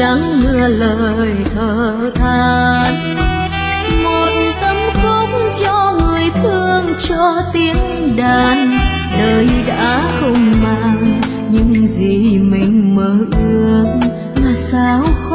trắng mưa lời thở than. Một tâm khúc cho người thương, cho tiếng đàn. Đời đã không màng những gì mình mơ ước, mà sao